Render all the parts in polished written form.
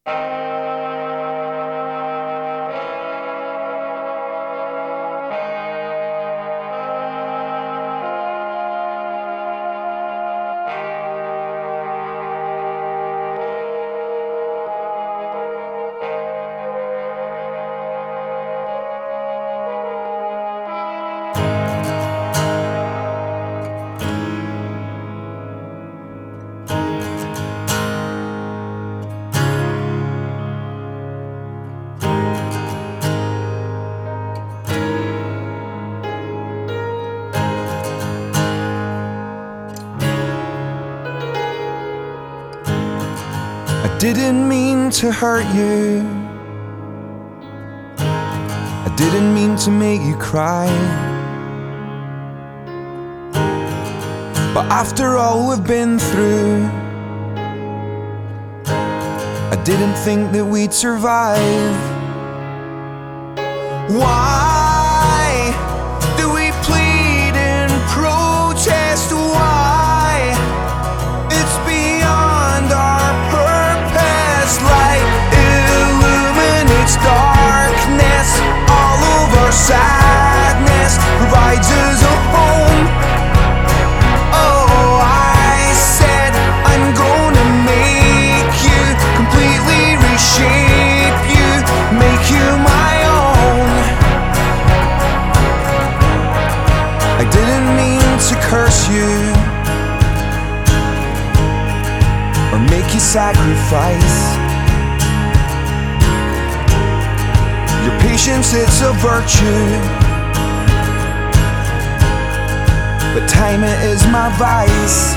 I didn't mean to hurt you. I didn't mean to make you cry. But after all we've been through, I didn't think that we'd survive. Why do we plead and protest? Why? It's beyond our purpose. Light illuminates darkness. All of our sadness provides us a home. Oh, I said I'm gonna make you, completely reshape you, make you my own. I didn't mean to curse you or make you sacrifice. Your patience, it's a virtue, but time, it is my vice.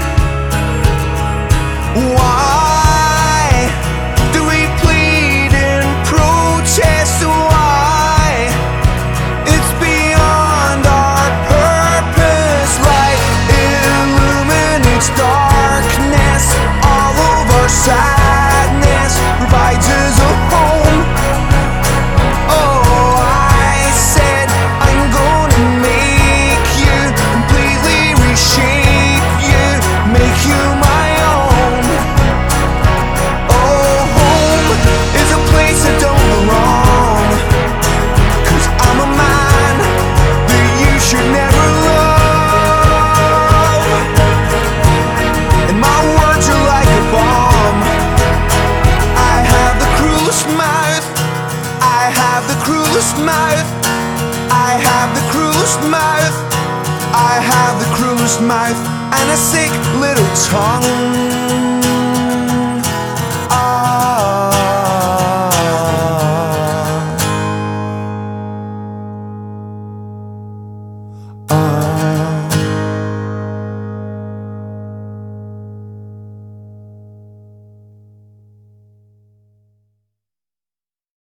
Why do we plead and protest? Why? It's beyond our purpose. Light illuminates darkness. All of our sadness provides us a home. Oh, I said I'm gonna make you, completely reshape you, make you my own. Oh, home is a place that don't belong, 'cause I'm a man that you should never love. And my words are like a bomb. I have the cruelest mouth. I have the cruelest mouth. I have the cruelest mouth. I have the cruelest mouth and a sick little tongue.